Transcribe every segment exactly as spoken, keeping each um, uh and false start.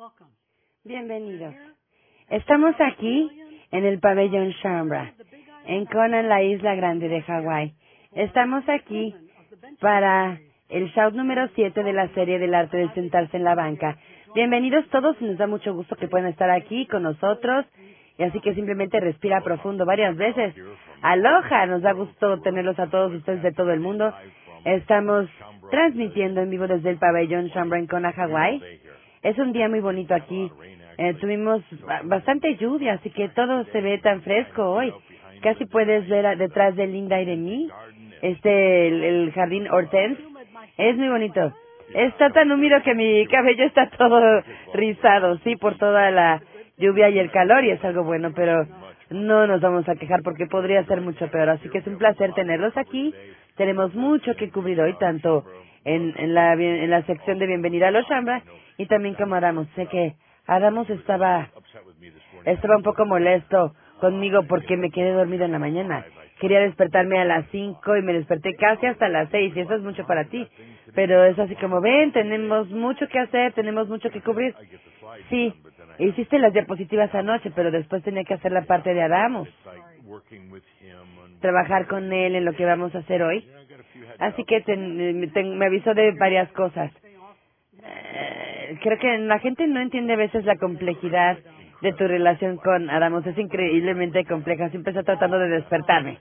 Bienvenidos. Estamos aquí en el pabellón Shambra, en Kona, la isla grande de Hawái. Estamos aquí para el show número siete de la serie del arte de sentarse en la banca. Bienvenidos todos y nos da mucho gusto que puedan estar aquí con nosotros. Y así que simplemente respira profundo varias veces. Aloha, nos da gusto tenerlos a todos ustedes de todo el mundo. Estamos transmitiendo en vivo desde el pabellón Shambra en Kona, Hawái. Es un día muy bonito aquí. Eh, tuvimos ba- bastante lluvia, así que todo se ve tan fresco hoy. Casi puedes ver a- detrás de Linda y de mí, este, el, el jardín Hortense. Es muy bonito. Está tan húmedo que mi cabello está todo rizado, sí, por toda la lluvia y el calor, y es algo bueno, pero no nos vamos a quejar porque podría ser mucho peor. Así que es un placer tenerlos aquí. Tenemos mucho que cubrir hoy, tanto en, en, la, en la sección de bienvenida a los Shambra y también como Adamos. Sé que Adamos estaba, estaba un poco molesto conmigo porque me quedé dormido en la mañana. Quería despertarme a las cinco y me desperté casi hasta las seis, y eso es mucho para ti. Pero es así como, ven, tenemos mucho que hacer, tenemos mucho que cubrir. Sí, hiciste las diapositivas anoche, pero después tenía que hacer la parte de Adamos. Trabajar con él en lo que vamos a hacer hoy. Así que ten- ten- me avisó de varias cosas. Eh, creo que la gente no entiende a veces la complejidad de tu relación con Adamos. Es increíblemente compleja. Siempre está tratando de despertarme.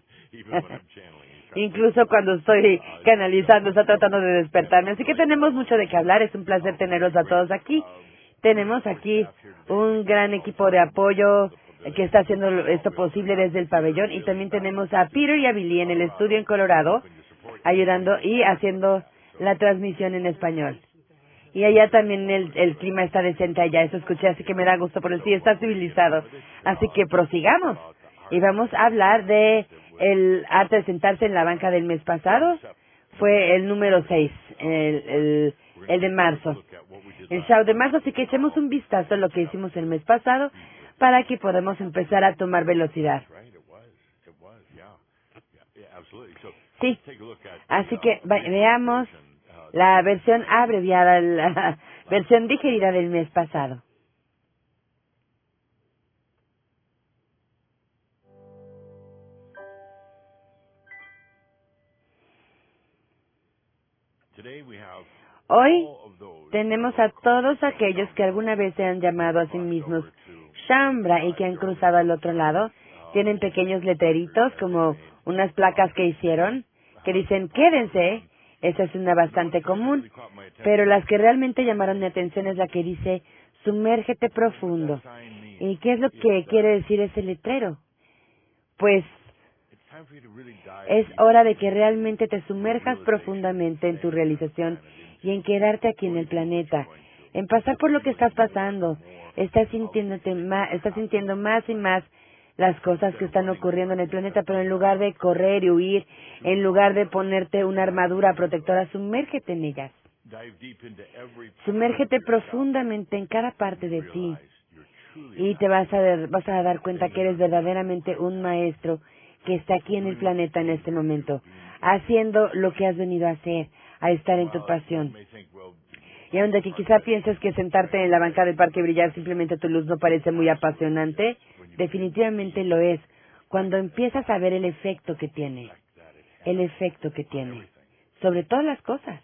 Incluso cuando estoy canalizando, está tratando de despertarme. Así que tenemos mucho de qué hablar. Es un placer tenerlos a todos aquí. Tenemos aquí un gran equipo de apoyo que está haciendo esto posible desde el pabellón. Y también tenemos a Peter y a Billy en el estudio en Colorado, ayudando y haciendo la transmisión en español. Y allá también el, el clima está decente allá, eso escuché, así que me da gusto, por el sí está civilizado. Así que prosigamos. Y vamos a hablar de el arte de sentarse en la banca del mes pasado. Fue el número seis, el, el, el de marzo. El show de marzo, así que echemos un vistazo a lo que hicimos el mes pasado para que podamos empezar a tomar velocidad. Sí, así que va- veamos la versión abreviada, la versión digerida del mes pasado. Hoy tenemos a todos aquellos que alguna vez se han llamado a sí mismos Shambra y que han cruzado al otro lado. Tienen pequeños letreritos como unas placas que hicieron que dicen quédense. Esa es una bastante común, pero las que realmente llamaron mi atención es la que dice sumérgete profundo. ¿Y qué es lo que quiere decir ese letrero? Pues es hora de que realmente te sumerjas profundamente en tu realización y en quedarte aquí en el planeta, en pasar por lo que estás pasando. Estás sintiéndote más, estás sintiendo más y más las cosas que están ocurriendo en el planeta, pero en lugar de correr y huir, en lugar de ponerte una armadura protectora, sumérgete en ellas. Sumérgete profundamente en cada parte de ti y te vas a, dar- vas a dar cuenta que eres verdaderamente un maestro que está aquí en el planeta en este momento, haciendo lo que has venido a hacer, a estar en tu pasión. Y aunque que quizá pienses que sentarte en la banca del parque y brillar simplemente tu luz no parece muy apasionante, definitivamente lo es cuando empiezas a ver el efecto que tiene, el efecto que tiene, sobre todas las cosas.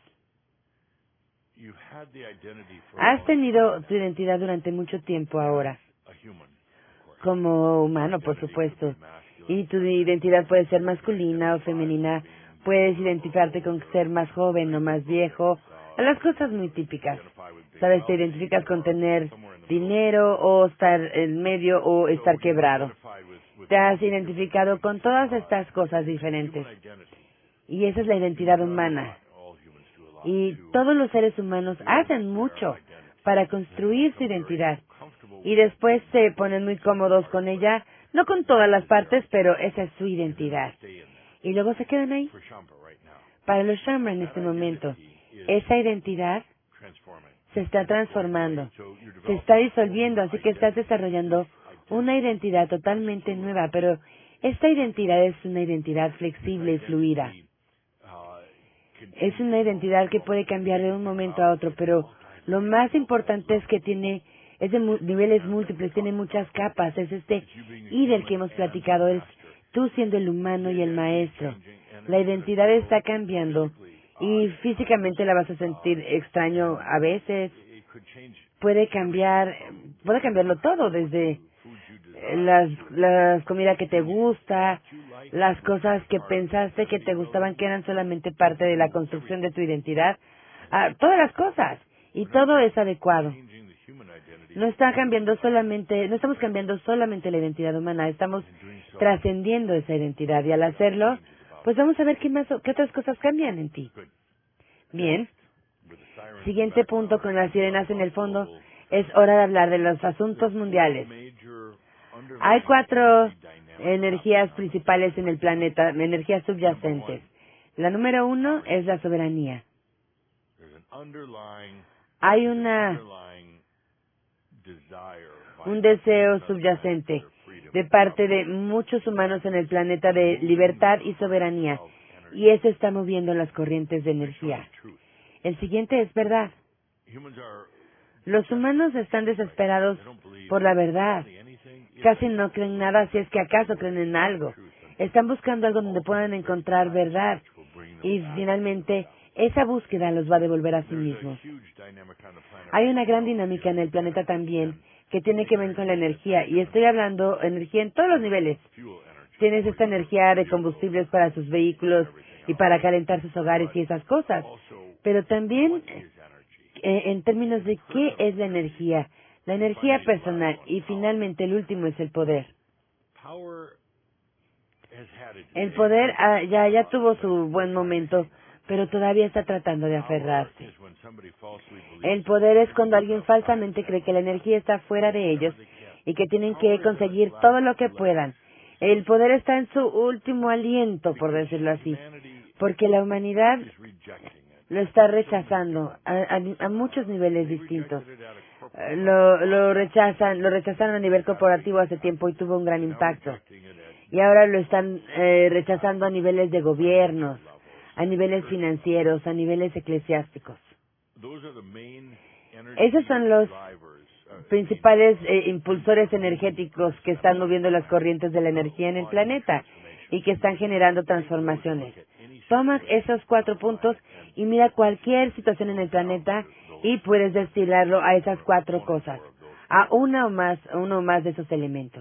Has tenido tu identidad durante mucho tiempo ahora, como humano, por supuesto. Y tu identidad puede ser masculina o femenina. Puedes identificarte con ser más joven o más viejo. A las cosas muy típicas. ¿Sabes? Te identificas con tener dinero o estar en medio o estar quebrado. Te has identificado con todas estas cosas diferentes. Y esa es la identidad humana. Y todos los seres humanos hacen mucho para construir su identidad. Y después se ponen muy cómodos con ella, no con todas las partes, pero esa es su identidad. Y luego se quedan ahí. Para los Shambra en este momento, esa identidad se está transformando, se está disolviendo, así que estás desarrollando una identidad totalmente nueva, pero esta identidad es una identidad flexible y fluida. Es una identidad que puede cambiar de un momento a otro, pero lo más importante es que tiene es de mu- niveles múltiples, tiene muchas capas, es este y del que hemos platicado, es tú siendo el humano y el maestro. La identidad está cambiando y físicamente la vas a sentir extraño a veces. Puede cambiar, puede cambiarlo todo, desde las, las comida que te gusta, las cosas que pensaste que te gustaban que eran solamente parte de la construcción de tu identidad, a todas las cosas, y todo es adecuado. No está cambiando solamente, no estamos cambiando solamente la identidad humana, estamos trascendiendo esa identidad, y al hacerlo, pues vamos a ver qué más, qué otras cosas cambian en ti. Bien. Siguiente punto con las sirenas en el fondo, es hora de hablar de los asuntos mundiales. Hay cuatro energías principales en el planeta, energías subyacentes. La número uno es la soberanía. Hay una, un deseo subyacente de parte de muchos humanos en el planeta de libertad y soberanía, y eso está moviendo las corrientes de energía. El siguiente es verdad. Los humanos están desesperados por la verdad. Casi no creen nada, si es que acaso creen en algo. Están buscando algo donde puedan encontrar verdad. Y finalmente, esa búsqueda los va a devolver a sí mismos. Hay una gran dinámica en el planeta también que tiene que ver con la energía. Y estoy hablando energía en todos los niveles. Tienes esta energía de combustibles para sus vehículos y para calentar sus hogares y esas cosas. Pero también eh, en términos de qué es la energía, la energía personal, y finalmente el último es el poder. El poder ah, ya, ya tuvo su buen momento, pero todavía está tratando de aferrarse. El poder es cuando alguien falsamente cree que la energía está fuera de ellos y que tienen que conseguir todo lo que puedan. El poder está en su último aliento, por decirlo así, porque la humanidad lo está rechazando a, a, a muchos niveles distintos. Eh, Lo, lo rechazan, lo rechazaron a nivel corporativo hace tiempo y tuvo un gran impacto. Y ahora lo están eh, rechazando a niveles de gobiernos, a niveles financieros, a niveles eclesiásticos. Esos son los principales eh, impulsores energéticos que están moviendo las corrientes de la energía en el planeta y que están generando transformaciones. Toma esos cuatro puntos y mira cualquier situación en el planeta y puedes destilarlo a esas cuatro cosas, a una o más, uno o más de esos elementos.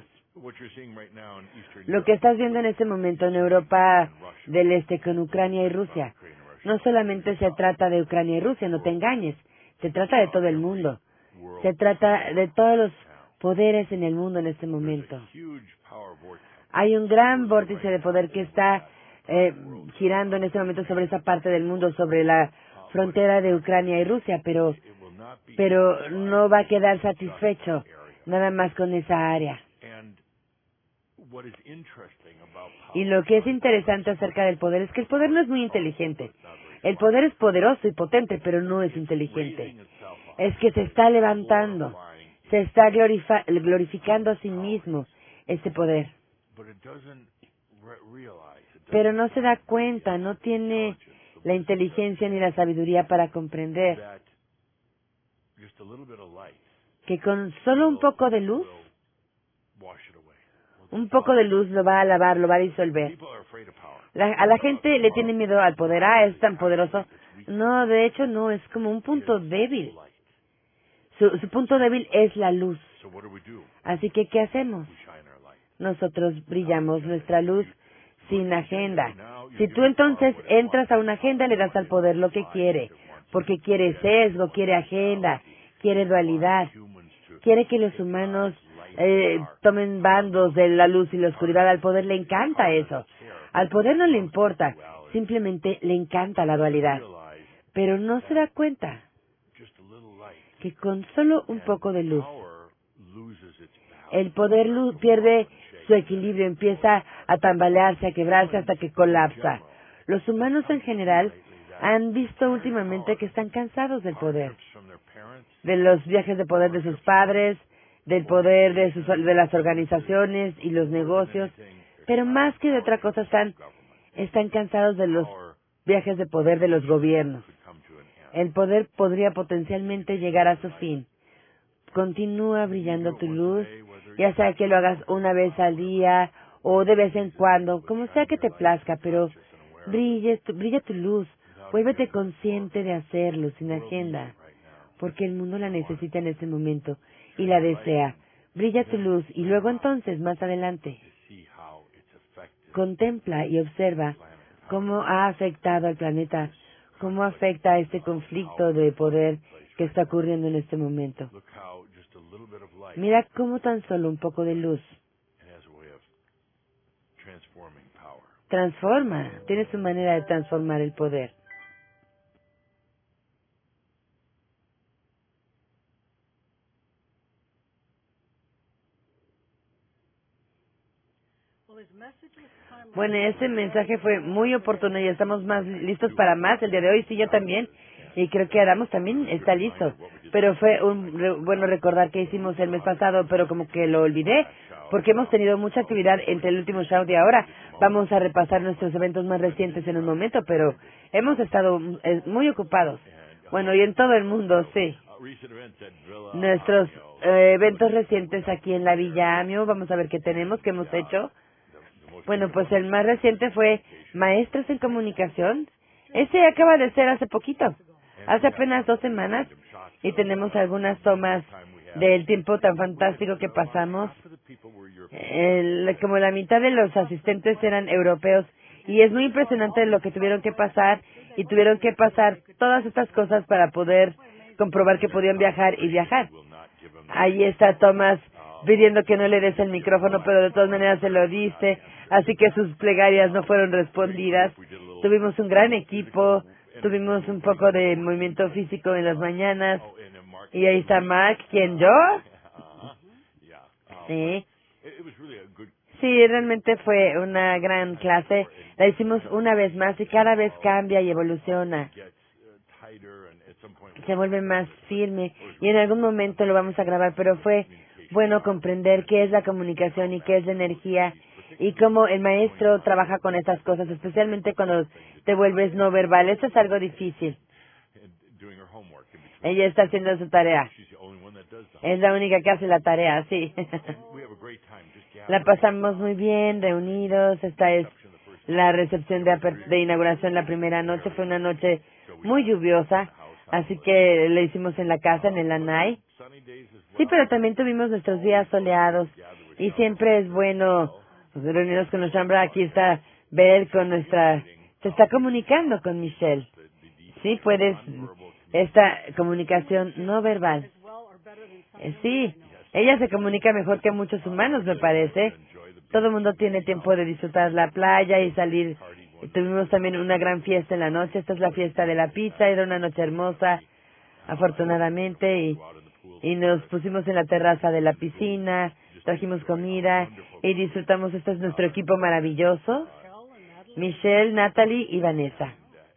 Lo que estás viendo en este momento en Europa del Este con Ucrania y Rusia, no solamente se trata de Ucrania y Rusia, no te engañes, se trata de todo el mundo, se trata de todos los poderes en el mundo en este momento. Hay un gran vórtice de poder que está eh, girando en este momento sobre esa parte del mundo, sobre la frontera de Ucrania y Rusia, pero, pero no va a quedar satisfecho nada más con esa área. Y lo que es interesante acerca del poder es que el poder no es muy inteligente. El poder es poderoso y potente, pero no es inteligente. Es que se está levantando, se está glorifa- glorificando a sí mismo este poder. Pero no se da cuenta, no tiene la inteligencia ni la sabiduría para comprender que con solo un poco de luz, un poco de luz lo va a lavar, lo va a disolver. La, a la gente le tiene miedo al poder. Ah, es tan poderoso. No, de hecho no, es como un punto débil. Su, su punto débil es la luz. Así que, ¿qué hacemos? Nosotros brillamos nuestra luz sin agenda. Si tú entonces entras a una agenda, le das al poder lo que quiere, porque quiere sesgo, quiere agenda, quiere dualidad, quiere que los humanos eh, tomen bandos de la luz y la oscuridad. Al poder le encanta eso. Al poder no le importa, simplemente le encanta la dualidad. Pero no se da cuenta que con solo un poco de luz, el poder luz pierde su equilibrio, empieza a tambalearse, a quebrarse hasta que colapsa. Los humanos en general han visto últimamente que están cansados del poder, de los viajes de poder de sus padres, del poder de, sus, de las organizaciones y los negocios, pero más que de otra cosa están, están cansados de los viajes de poder de los gobiernos. El poder podría potencialmente llegar a su fin continúa brillando tu luz, ya sea que lo hagas una vez al día o de vez en cuando, como sea que te plazca, pero brille tu, brilla tu luz, vuélvete consciente de hacerlo sin agenda, porque el mundo la necesita en este momento y la desea. Brilla tu luz y luego entonces, más adelante, contempla y observa cómo ha afectado al planeta, cómo afecta a este conflicto de poder que está ocurriendo en este momento. Mira cómo tan solo un poco de luz transforma, tiene su manera de transformar el poder. Bueno, ese mensaje fue muy oportuno y estamos más listos para más el día de hoy. Sí, yo también. Y creo que Adamos también está listo. Pero fue un re bueno recordar que hicimos el mes pasado, pero como que lo olvidé, porque hemos tenido mucha actividad entre el último show y ahora. Vamos a repasar nuestros eventos más recientes en un momento, pero hemos estado eh, muy ocupados. Bueno, y en todo el mundo, sí. Nuestros eh, eventos recientes aquí en la Villa Amio, vamos a ver qué tenemos, qué hemos hecho. Bueno, pues el más reciente fue Maestros en Comunicación. Ese acaba de ser hace poquito, hace apenas dos semanas, y tenemos algunas tomas del tiempo tan fantástico que pasamos. El, como la mitad de los asistentes eran europeos, y es muy impresionante lo que tuvieron que pasar, y tuvieron que pasar todas estas cosas para poder comprobar que podían viajar y viajar. Ahí está Tomás pidiendo que no le des el micrófono, pero de todas maneras se lo diste, así que sus plegarias no fueron respondidas. Tuvimos un gran equipo, tuvimos un poco de movimiento físico en las mañanas, y ahí está Mark, ¿quién yo? Sí. Sí, realmente fue una gran clase, la hicimos una vez más y cada vez cambia y evoluciona. Se vuelve más firme y en algún momento lo vamos a grabar, pero fue bueno comprender qué es la comunicación y qué es la energía y cómo el maestro trabaja con estas cosas, especialmente cuando te vuelves no verbal. Eso es algo difícil. Ella está haciendo su tarea. Es la única que hace la tarea, sí. La pasamos muy bien, reunidos. Esta es la recepción de, de inauguración. La primera noche fue una noche muy lluviosa, así que lo hicimos en la casa, en el Lanai. Sí, pero también tuvimos nuestros días soleados y siempre es bueno reunirnos con los Shambra. Aquí está Bel con nuestra... Se está comunicando con Michelle. Sí, puedes... Esta comunicación no verbal. Eh, sí, ella se comunica mejor que muchos humanos, me parece. Todo el mundo tiene tiempo de disfrutar la playa y salir. Tuvimos también una gran fiesta en la noche. Esta es la fiesta de la pizza. Era una noche hermosa, afortunadamente, y, y nos pusimos en la terraza de la piscina, trajimos comida y disfrutamos. Este es nuestro equipo maravilloso, Michelle, Natalie y Vanessa.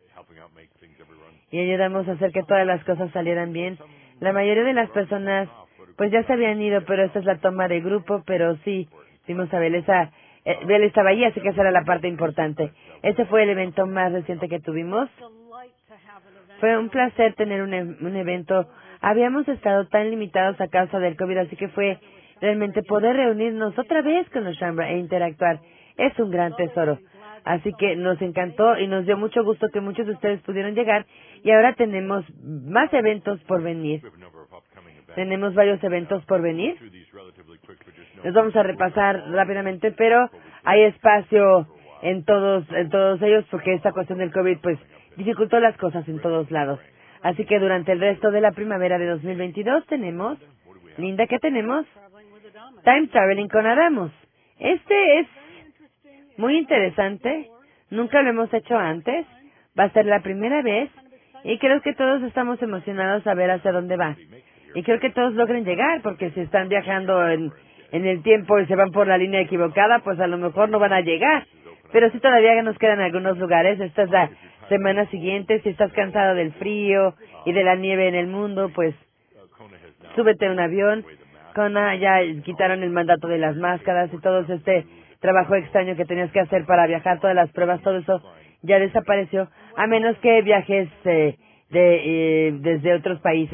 Y ayudamos a hacer que todas las cosas salieran bien. La mayoría de las personas, pues ya se habían ido, pero esta es la toma de grupo, pero sí, vimos a Bel, esa, eh, Bel estaba ahí, así que esa era la parte importante. Ese fue el evento más reciente que tuvimos. Fue un placer tener un, un evento. Habíamos estado tan limitados a causa del COVID, así que fue realmente poder reunirnos otra vez con los Shambra e interactuar. Es un gran tesoro. Así que nos encantó y nos dio mucho gusto que muchos de ustedes pudieron llegar y ahora tenemos más eventos por venir. Tenemos varios eventos por venir. Los vamos a repasar rápidamente, pero hay espacio en todos, en todos ellos porque esta cuestión del COVID pues dificultó las cosas en todos lados. Así que durante el resto de la primavera de dos mil veintidós tenemos, Linda, ¿qué tenemos? Time Traveling con Adamos. Este es muy interesante, nunca lo hemos hecho antes, va a ser la primera vez y creo que todos estamos emocionados a ver hacia dónde va. Y creo que todos logren llegar, porque si están viajando en, en el tiempo y se van por la línea equivocada, pues a lo mejor no van a llegar. Pero sí todavía nos quedan algunos lugares, esta es la semana siguiente, si estás cansado del frío y de la nieve en el mundo, pues súbete a un avión. Kona ya quitaron el mandato de las máscaras y todo este trabajo extraño que tenías que hacer para viajar, todas las pruebas, todo eso ya desapareció, a menos que viajes eh, de, eh, desde otros países.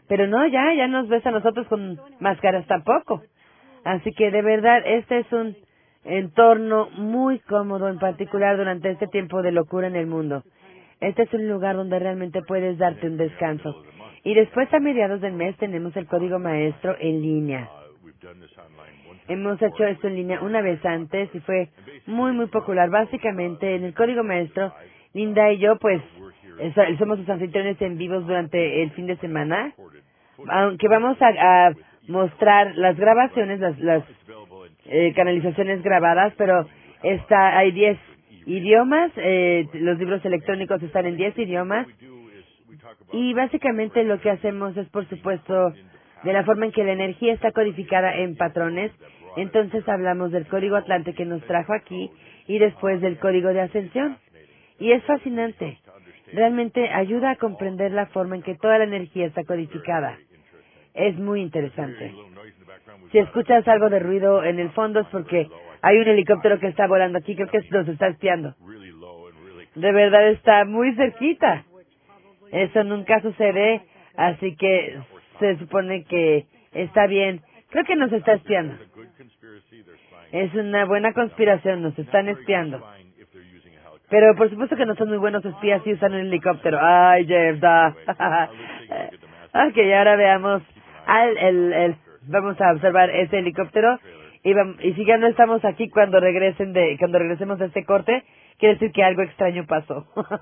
Pero no, ya, ya nos ves a nosotros con máscaras tampoco. Así que de verdad, este es un entorno muy cómodo, en particular durante este tiempo de locura en el mundo. Este es un lugar donde realmente puedes darte un descanso. Y después, a mediados del mes, tenemos el código maestro en línea. Hemos hecho esto en línea una vez antes y fue muy, muy popular. Básicamente, en el código maestro, Linda y yo, pues, es- somos sus anfitriones en vivos durante el fin de semana, aunque vamos a, a mostrar las grabaciones, las, las eh, canalizaciones grabadas, pero está, hay diez idiomas, eh, los libros electrónicos están en diez idiomas, y básicamente lo que hacemos es, por supuesto, de la forma en que la energía está codificada en patrones. Entonces hablamos del código Atlante que nos trajo aquí y después del código de ascensión. Y es fascinante. Realmente ayuda a comprender la forma en que toda la energía está codificada. Es muy interesante. Si escuchas algo de ruido en el fondo es porque hay un helicóptero que está volando aquí, creo que nos está espiando. De verdad está muy cerquita. Eso nunca sucede, así que se supone que está bien. Creo que nos está espiando. Es una buena conspiración, nos están espiando. Pero por supuesto que no son muy buenos espías si usan un helicóptero. Ay, Jeff, da. Ok, ahora veamos al, el, el, vamos a observar ese helicóptero y, vam- y si ya no estamos aquí cuando regresen de, cuando regresemos de este corte, quiere decir que algo extraño pasó.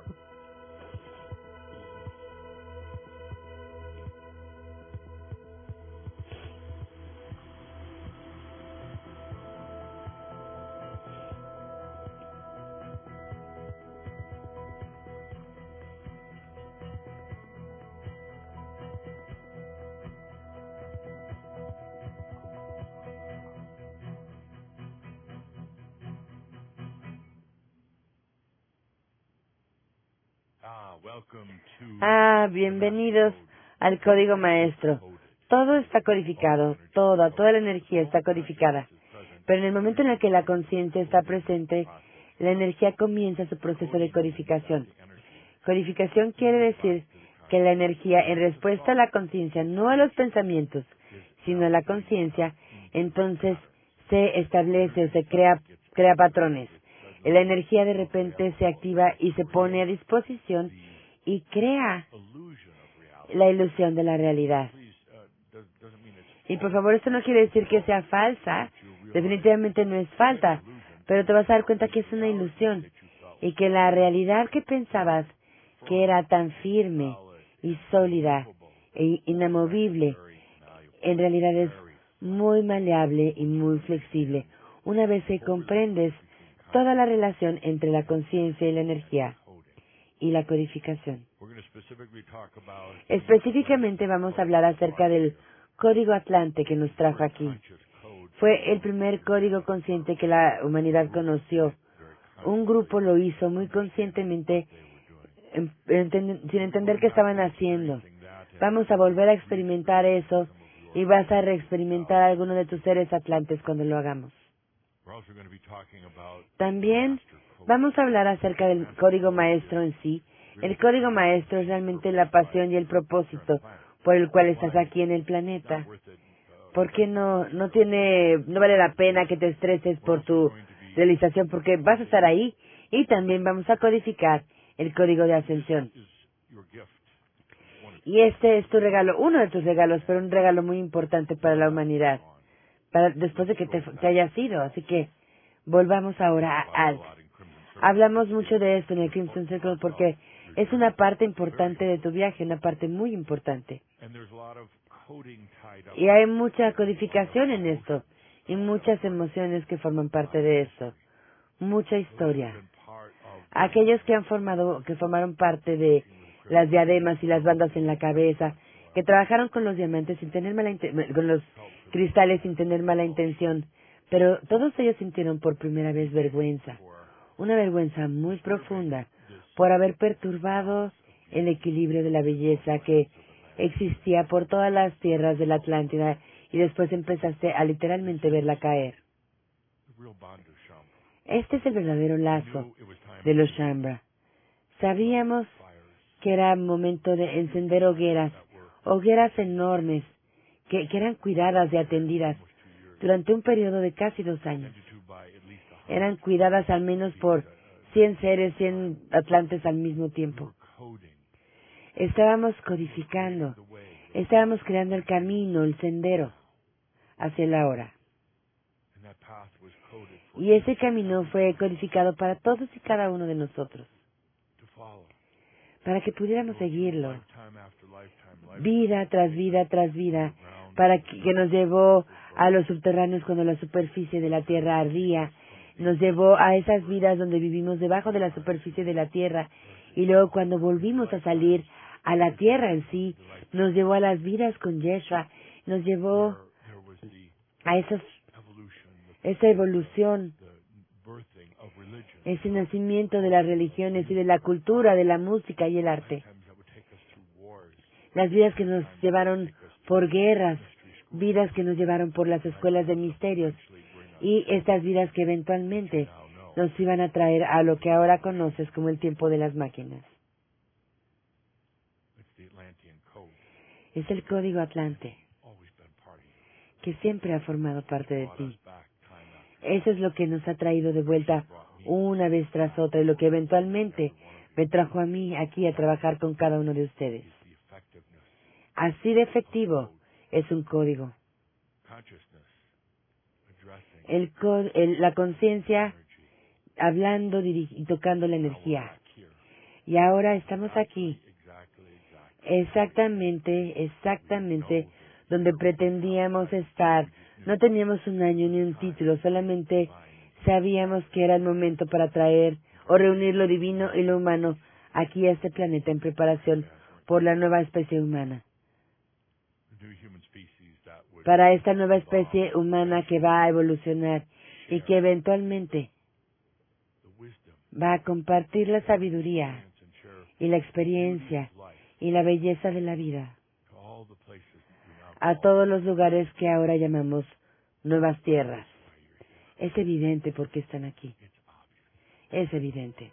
Ah, bienvenidos al código maestro. Todo está codificado, toda, toda la energía está codificada. Pero en el momento en el que la conciencia está presente, la energía comienza su proceso de codificación. Codificación quiere decir que la energía, en respuesta a la conciencia, no a los pensamientos, sino a la conciencia, entonces se establece, se crea, crea patrones. La energía de repente se activa y se pone a disposición y crea la ilusión de la realidad. Y por favor, esto no quiere decir que sea falsa, definitivamente no es falta, pero te vas a dar cuenta que es una ilusión y que la realidad que pensabas que era tan firme y sólida e inamovible, en realidad es muy maleable y muy flexible. Una vez que comprendes toda la relación entre la conciencia y la energía y la codificación. Específicamente vamos a hablar acerca del código Atlante que nos trajo aquí. Fue el primer código consciente que la humanidad conoció. Un grupo lo hizo muy conscientemente, en- enten- sin entender qué estaban haciendo. Vamos a volver a experimentar eso y vas a reexperimentar alguno de tus seres atlantes cuando lo hagamos. También vamos a hablar acerca del código maestro en sí. El código maestro es realmente la pasión y el propósito por el cual estás aquí en el planeta. ¿Por qué no, no tiene, no vale la pena que te estreses por tu realización? Porque vas a estar ahí y también vamos a codificar el código de ascensión. Y este es tu regalo, uno de tus regalos, pero un regalo muy importante para la humanidad, para, después de que te, te hayas ido. Así que volvamos ahora a Alt. Hablamos mucho de esto en el Crimson Circle porque es una parte importante de tu viaje, una parte muy importante. Y hay mucha codificación en esto y muchas emociones que forman parte de esto. Mucha historia. Aquellos que han formado, que formaron parte de las diademas y las bandas en la cabeza, que trabajaron con los diamantes sin tener mala inten- con los cristales sin tener mala intención, pero todos ellos sintieron por primera vez vergüenza, una vergüenza muy profunda por haber perturbado el equilibrio de la belleza que existía por todas las tierras de la Atlántida y después empezaste a literalmente verla caer. Este es el verdadero lazo de los Shambra. Sabíamos que era momento de encender hogueras, hogueras enormes que, que eran cuidadas y atendidas durante un periodo de casi dos años. Eran cuidadas al menos por cien seres, cien atlantes al mismo tiempo. Estábamos codificando, estábamos creando el camino, el sendero hacia la hora. Y ese camino fue codificado para todos y cada uno de nosotros, para que pudiéramos seguirlo, vida tras vida tras vida, para que, que nos llevó a los subterráneos cuando la superficie de la tierra ardía, nos llevó a esas vidas donde vivimos debajo de la superficie de la tierra, y luego cuando volvimos a salir a la tierra en sí, nos llevó a las vidas con Yeshua, nos llevó a esos, esa evolución, ese nacimiento de las religiones y de la cultura, de la música y el arte. Las vidas que nos llevaron por guerras, vidas que nos llevaron por las escuelas de misterios, y estas vidas que eventualmente nos iban a traer a lo que ahora conoces como el tiempo de las máquinas. Es el código Atlante, que siempre ha formado parte de ti. Eso es lo que nos ha traído de vuelta una vez tras otra, y lo que eventualmente me trajo a mí aquí a trabajar con cada uno de ustedes. Así de efectivo es un código. El, el, la conciencia hablando y tocando la energía. Y ahora estamos aquí, exactamente, exactamente donde pretendíamos estar. No teníamos un año ni un título, solamente sabíamos que era el momento para traer o reunir lo divino y lo humano aquí a este planeta en preparación por la nueva especie humana. Para esta nueva especie humana que va a evolucionar y que eventualmente va a compartir la sabiduría y la experiencia y la belleza de la vida a todos los lugares que ahora llamamos nuevas tierras. Es evidente por qué están aquí. Es evidente.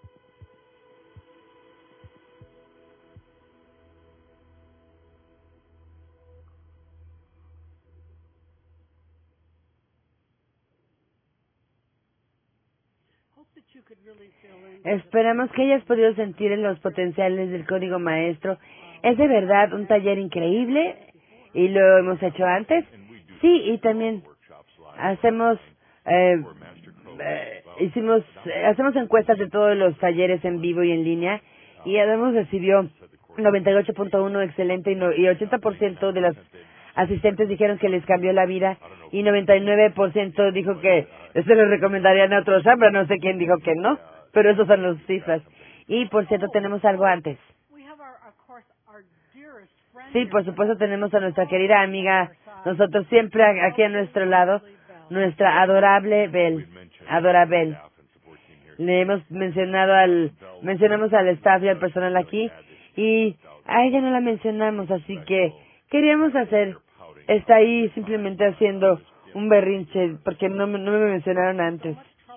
Esperamos que hayas podido sentir en los potenciales del código maestro. Es de verdad un taller increíble y lo hemos hecho antes. Sí, y también hacemos eh, eh, hicimos eh, hacemos encuestas de todos los talleres en vivo y en línea, y Adamos recibió noventa y ocho punto uno excelente y, no, y ochenta por ciento de los asistentes dijeron que les cambió la vida, y noventa y nueve por ciento dijo que se lo recomendarían a otro Shambra. No sé quién dijo que no, pero esas son las cifras. Y por cierto, tenemos algo antes. Sí, por supuesto, tenemos a nuestra querida amiga, nosotros siempre aquí a nuestro lado, nuestra adorable Bel, adorable. Le hemos mencionado al, mencionamos al staff y al personal aquí, y a ella no la mencionamos, así que queríamos hacer, está ahí simplemente haciendo un berrinche, porque no, no me mencionaron antes.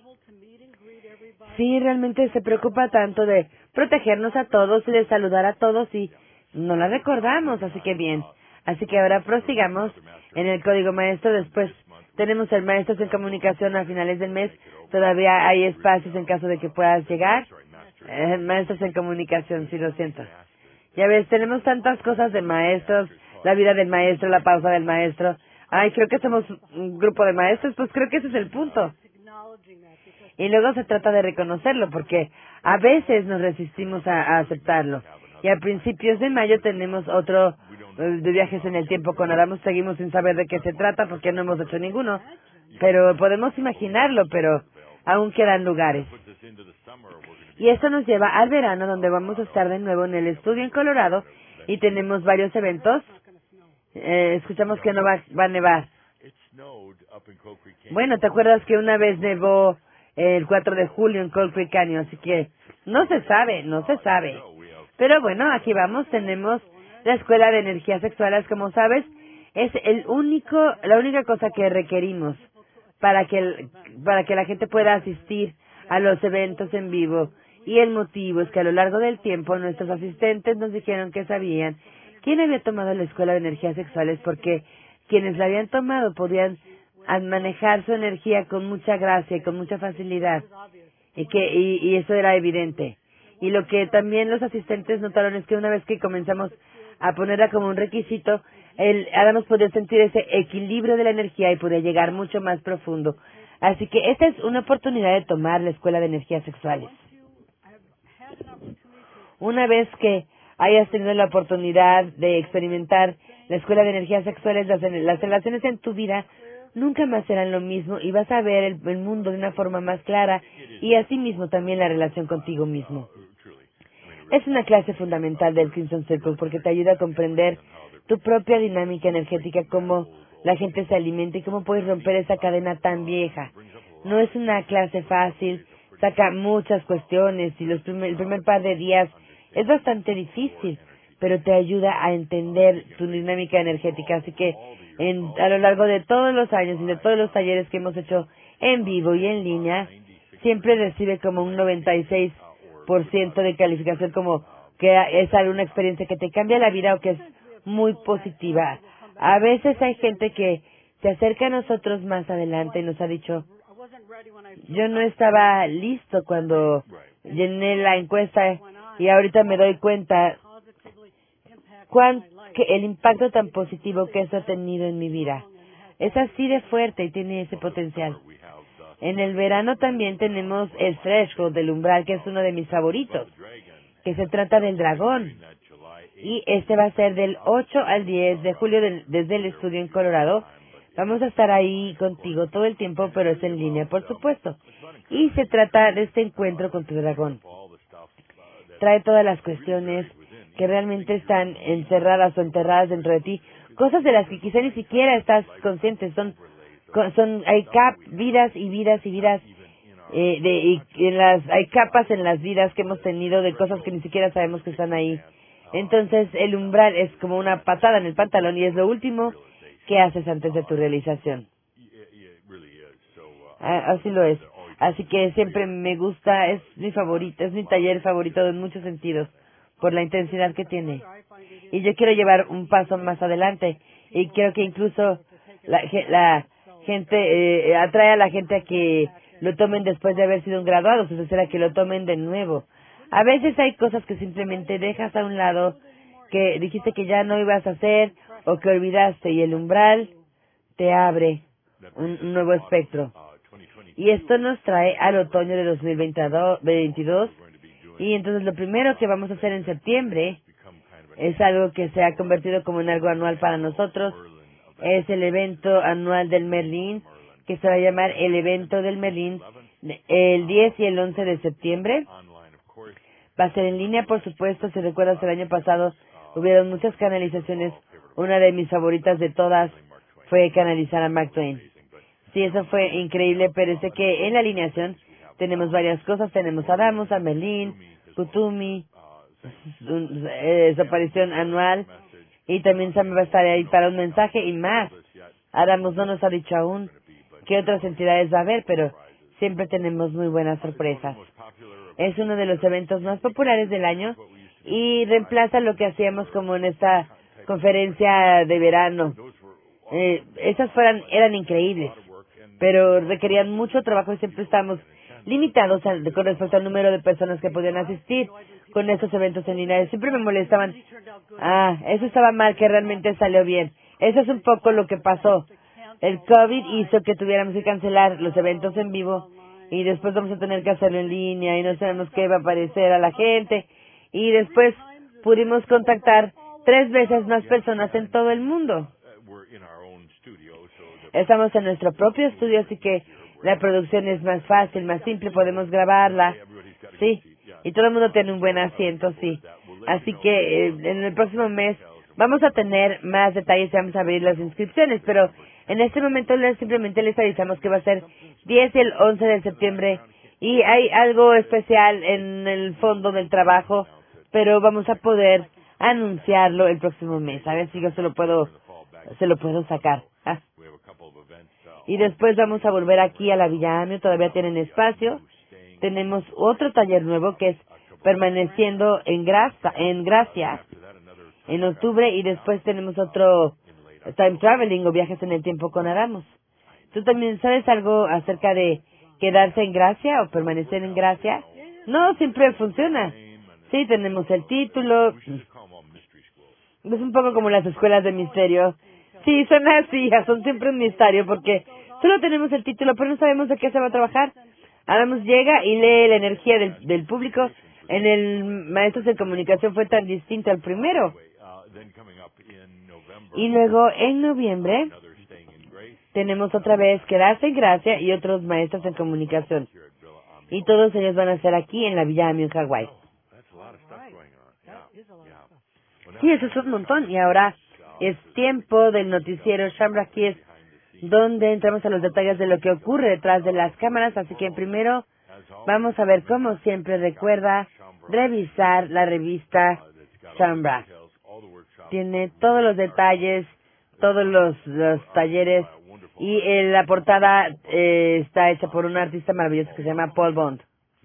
Sí, realmente se preocupa tanto de protegernos a todos y de saludar a todos, y no la recordamos, así que bien. Así que ahora prosigamos en el código maestro. Después tenemos el Maestros en Comunicación a finales del mes. Todavía hay espacios en caso de que puedas llegar. Eh, maestros en Comunicación, sí, lo siento. Ya ves, tenemos tantas cosas de maestros, la vida del maestro, la pausa del maestro. Ay, creo que somos un grupo de maestros, pues creo que ese es el punto. Y luego se trata de reconocerlo, porque a veces nos resistimos a, a aceptarlo. Y a principios de mayo tenemos otro eh, de viajes en el tiempo con Adamos. Seguimos sin saber de qué se trata porque no hemos hecho ninguno. Pero podemos imaginarlo, pero aún quedan lugares. Y esto nos lleva al verano, donde vamos a estar de nuevo en el estudio en Colorado, y tenemos varios eventos. Eh, escuchamos que no va, va a nevar. Bueno, ¿te acuerdas que una vez nevó el cuatro de julio en Cold Creek Canyon? Así que no se sabe, no se sabe. Pero bueno, aquí vamos, tenemos la Escuela de Energías Sexuales, como sabes, es el único, la única cosa que requerimos para que, el, para que la gente pueda asistir a los eventos en vivo. Y el motivo es que a lo largo del tiempo nuestros asistentes nos dijeron que sabían ¿Quién había tomado la escuela de energías sexuales? Porque quienes la habían tomado podían a manejar su energía con mucha gracia y con mucha facilidad. Y, que, y, y eso era evidente. Y lo que también los asistentes notaron es que una vez que comenzamos a ponerla como un requisito, el, Adamos podía sentir ese equilibrio de la energía y podía llegar mucho más profundo. Así que esta es una oportunidad de tomar la escuela de energías sexuales. Una vez que hayas tenido la oportunidad de experimentar la escuela de energías sexuales, las, las relaciones en tu vida nunca más serán lo mismo y vas a ver el, el mundo de una forma más clara y asimismo también la relación contigo mismo. Es una clase fundamental del Crimson Circle porque te ayuda a comprender tu propia dinámica energética, cómo la gente se alimenta y cómo puedes romper esa cadena tan vieja. No es una clase fácil, saca muchas cuestiones y los primer, el primer par de días es bastante difícil, pero te ayuda a entender tu dinámica energética. Así que en, a lo largo de todos los años y de todos los talleres que hemos hecho en vivo y en línea, siempre recibe como un noventa y seis por ciento de calificación, como que es alguna experiencia que te cambia la vida o que es muy positiva. A veces hay gente que se acerca a nosotros más adelante y nos ha dicho, yo no estaba listo cuando llené la encuesta y ahorita me doy cuenta cuán que el impacto tan positivo que eso ha tenido en mi vida. Es así de fuerte y tiene ese potencial. En el verano también tenemos el Threshold del umbral, que es uno de mis favoritos, que se trata del dragón. Y este va a ser del ocho al diez de julio del, desde el estudio en Colorado. Vamos a estar ahí contigo todo el tiempo, pero es en línea, por supuesto. Y se trata de este encuentro con tu dragón. Trae todas las cuestiones que realmente están encerradas o enterradas dentro de ti, cosas de las que quizá ni siquiera estás consciente. Son, son hay cap, vidas y vidas y vidas, eh, de, y en las, hay capas en las vidas que hemos tenido de cosas que ni siquiera sabemos que están ahí. Entonces el umbral es como una patada en el pantalón y es lo último que haces antes de tu realización. Ah, así lo es. Así que siempre me gusta, es mi favorito, es mi taller favorito en muchos sentidos, por la intensidad que tiene. Y yo quiero llevar un paso más adelante y creo que incluso la, la gente, eh, atrae a la gente a que lo tomen después de haber sido un graduado, es decir, a que lo tomen de nuevo. A veces hay cosas que simplemente dejas a un lado, que dijiste que ya no ibas a hacer o que olvidaste, y el umbral te abre un, un nuevo espectro. Y esto nos trae al otoño de dos mil veintidós, y entonces lo primero que vamos a hacer en septiembre es algo que se ha convertido como en algo anual para nosotros. Es el evento anual del Merlín, que se va a llamar el evento del Merlín, el diez y el once de septiembre. Va a ser en línea, por supuesto. Si recuerdas, el año pasado hubieron muchas canalizaciones. Una de mis favoritas de todas fue canalizar a Mark Twain. Sí, eso fue increíble, pero sé que en la alineación tenemos varias cosas. Tenemos a Damos, a Merlín, Kutumi, su aparición anual, y también Sam va a estar ahí para un mensaje y más. Adamos no nos ha dicho aún qué otras entidades va a haber, pero siempre tenemos muy buenas sorpresas. Es uno de los eventos más populares del año y reemplaza lo que hacíamos como en esta conferencia de verano. Eh, esas fueran, eran increíbles, pero requerían mucho trabajo y siempre estamos limitados al, con respecto al número de personas que podían asistir con estos eventos en línea. Siempre me molestaban. Ah, eso estaba mal, que realmente salió bien. Eso es un poco lo que pasó. El COVID hizo que tuviéramos que cancelar los eventos en vivo y después vamos a tener que hacerlo en línea y no sabemos qué va a aparecer a la gente. Y después pudimos contactar tres veces más personas en todo el mundo. Estamos en nuestro propio estudio, así que la producción es más fácil, más simple, podemos grabarla, sí, y todo el mundo tiene un buen asiento, sí. Así que eh, en el próximo mes vamos a tener más detalles y vamos a abrir las inscripciones, pero en este momento les, simplemente les avisamos que va a ser diez y el once de septiembre, y hay algo especial en el fondo del trabajo, pero vamos a poder anunciarlo el próximo mes, a ver si yo se lo puedo, se lo puedo sacar. Ah. Y después vamos a volver aquí a la Villa Amio, todavía tienen espacio. Tenemos otro taller nuevo que es permaneciendo en gracia, en gracia. en octubre y después tenemos otro time traveling o viajes en el tiempo con Adamos. ¿Tú también sabes algo acerca de quedarse en gracia o permanecer en gracia? No, siempre funciona. Sí, tenemos el título. Es un poco como las escuelas de misterio. Sí, son así, son siempre un misterio porque solo tenemos el título, pero no sabemos de qué se va a trabajar. Adams llega y lee la energía del, del público. En el Maestros de Comunicación fue tan distinto al primero. Y luego en noviembre tenemos otra vez Quedarse en Gracia y otros Maestros en Comunicación. Y todos ellos van a ser aquí en la Villa Amiu, Hawái. Sí, eso es un montón. Y ahora es tiempo del noticiero Shambra. Aquí es donde entramos a los detalles de lo que ocurre detrás de las cámaras. Así que primero vamos a ver, como siempre, recuerda revisar la revista Shambra. Tiene todos los detalles, todos los, los talleres. Y eh, la portada eh, está hecha por un artista maravilloso que se llama Paul Bond.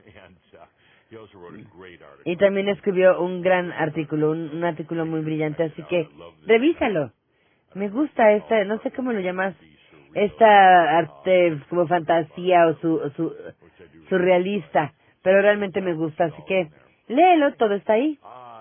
Y también escribió un gran artículo, un, un artículo muy brillante, así que revísalo. Me gusta esta, no sé cómo lo llamas, esta arte como fantasía o su, su surrealista, pero realmente me gusta, así que léelo, todo está ahí.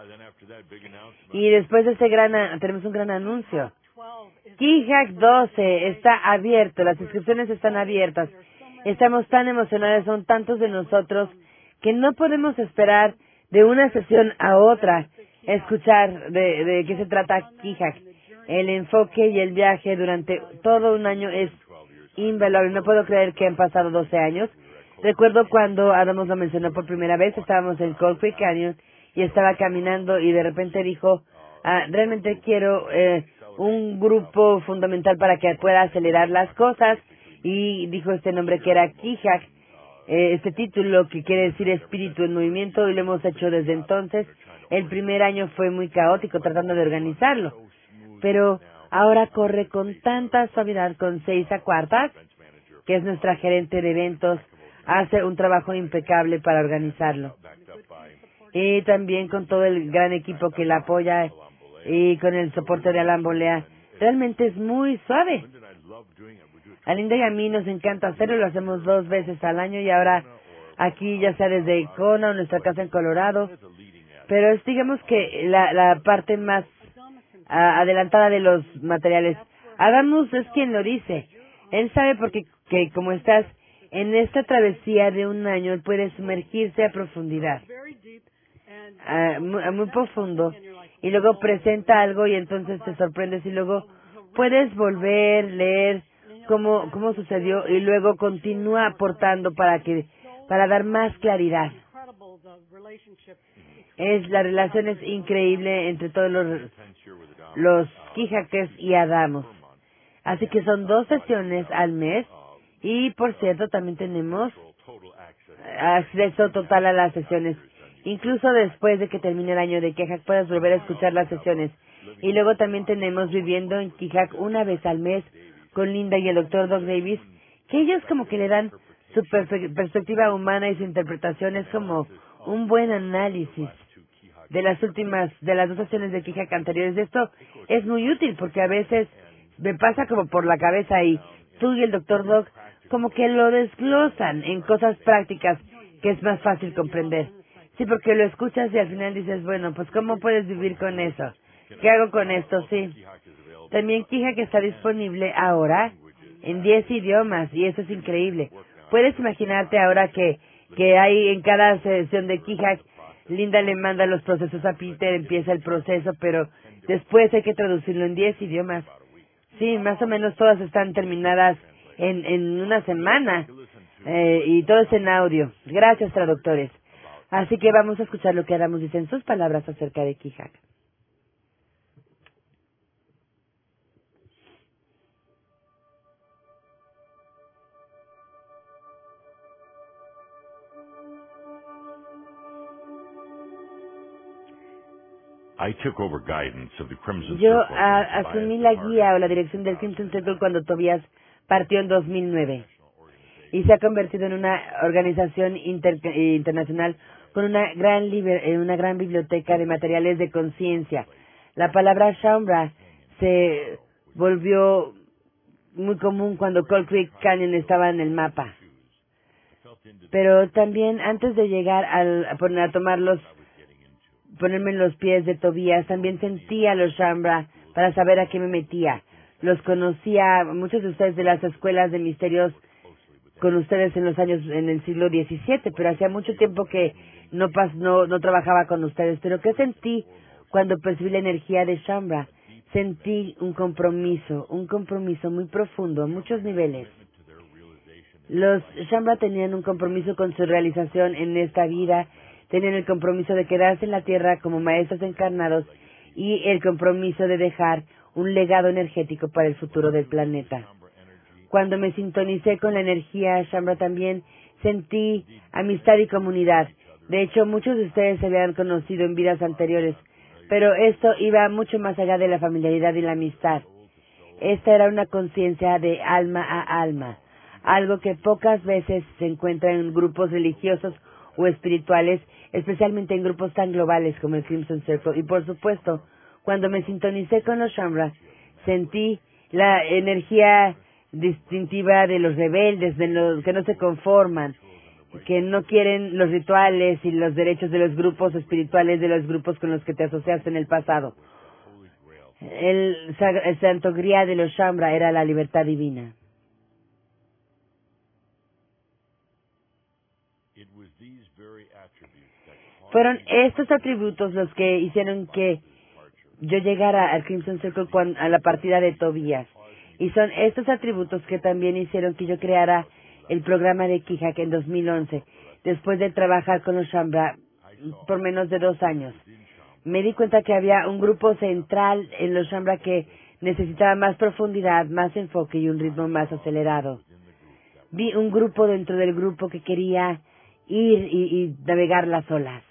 Y después de este gran, a- tenemos un gran anuncio. Kihak doce está abierto, las inscripciones están abiertas. Estamos tan emocionados, son tantos de nosotros, que no podemos esperar de una sesión a otra escuchar de, de qué se trata Kihak. El enfoque y el viaje durante todo un año es invaluable. No puedo creer que han pasado doce años. Recuerdo cuando Adamos lo mencionó por primera vez, estábamos en Cold Creek Canyon y estaba caminando y de repente dijo, ah, realmente quiero eh, un grupo fundamental para que pueda acelerar las cosas, y dijo este nombre que era Kihak. Eh, este título que quiere decir espíritu en movimiento, y lo hemos hecho desde entonces. El primer año fue muy caótico tratando de organizarlo, pero ahora corre con tanta suavidad con Seisa Cuartas, que es nuestra gerente de eventos, hace un trabajo impecable para organizarlo. Y también con todo el gran equipo que la apoya y con el soporte de Alan Bolea. Realmente es muy suave. A Linda y a mí nos encanta hacerlo, lo hacemos dos veces al año y ahora aquí, ya sea desde Kona o nuestra casa en Colorado, pero es, digamos que la, la parte más ah, adelantada de los materiales. Adamus es quien lo dice. Él sabe porque que como estás en esta travesía de un año, él puede sumergirse a profundidad, ah, muy, muy profundo, y luego presenta algo y entonces te sorprendes y luego puedes volver, leer cómo, cómo sucedió y luego continúa aportando para que, para dar más claridad. Es, la relación es increíble entre todos los, los Kihakers y Adamos. Así que son dos sesiones al mes y, por cierto, también tenemos acceso total a las sesiones. Incluso después de que termine el año de Kihak puedes volver a escuchar las sesiones. Y luego también tenemos Viviendo en Kihak una vez al mes con Linda y el doctor Doug Davis, que ellos como que le dan su perfe- perspectiva humana y su interpretación es como un buen análisis de las últimas, de las dos sesiones de Kihak anteriores. Esto es muy útil porque a veces me pasa como por la cabeza y tú y el doctor Doug como que lo desglosan en cosas prácticas que es más fácil comprender. Sí, porque lo escuchas y al final dices, bueno, pues ¿cómo puedes vivir con eso? ¿Qué hago con esto? Sí. También Kihak está disponible ahora en diez idiomas y eso es increíble. Puedes imaginarte ahora que, que hay en cada sesión de Kihak, Linda le manda los procesos a Peter, empieza el proceso, pero después hay que traducirlo en diez idiomas. Sí, más o menos todas están terminadas en, en una semana eh, y todo es en audio. Gracias, traductores. Así que vamos a escuchar lo que Adamos dice en sus palabras acerca de Kihak. Yo ah, asumí la guía o la dirección del Crimson Circle cuando Tobias partió en dos mil nueve y se ha convertido en una organización inter- internacional con una gran, liber- eh, una gran biblioteca de materiales de conciencia. La palabra Shaumbra se volvió muy común cuando Cold Creek Canyon estaba en el mapa. Pero también antes de llegar al, a, poner, a tomar los, ponerme en los pies de Tobías, también sentía los Shaumbra para saber a qué me metía. Los conocía, muchos de ustedes de las escuelas de misterios, con ustedes en los años, en el siglo diecisiete, pero hacía mucho tiempo que no, pas, no, no trabajaba con ustedes. Pero ¿qué sentí cuando percibí la energía de Shaumbra? Sentí un compromiso, un compromiso muy profundo, a muchos niveles. Los Shaumbra tenían un compromiso con su realización en esta vida, tenían el compromiso de quedarse en la Tierra como maestros encarnados y el compromiso de dejar un legado energético para el futuro del planeta. Cuando me sintonicé con la energía Shaumbra también sentí amistad y comunidad. De hecho, muchos de ustedes se habían conocido en vidas anteriores, pero esto iba mucho más allá de la familiaridad y la amistad. Esta era una conciencia de alma a alma, algo que pocas veces se encuentra en grupos religiosos o espirituales, especialmente en grupos tan globales como el Crimson Circle. Y por supuesto, cuando me sintonicé con los Shaumbra, sentí la energía distintiva de los rebeldes, de los que no se conforman, que no quieren los rituales y los derechos de los grupos espirituales, de los grupos con los que te asociaste en el pasado. El, el santo grial de los Shaumbra era la libertad divina. Fueron estos atributos los que hicieron que yo llegara al Crimson Circle cuando, a la partida de Tobías. Y son estos atributos que también hicieron que yo creara el programa de Kihak en dos mil once, después de trabajar con los Shaumbra por menos de dos años. Me di cuenta que había un grupo central en los Shaumbra que necesitaba más profundidad, más enfoque y un ritmo más acelerado. Vi un grupo dentro del grupo que quería ir y, y navegar las olas.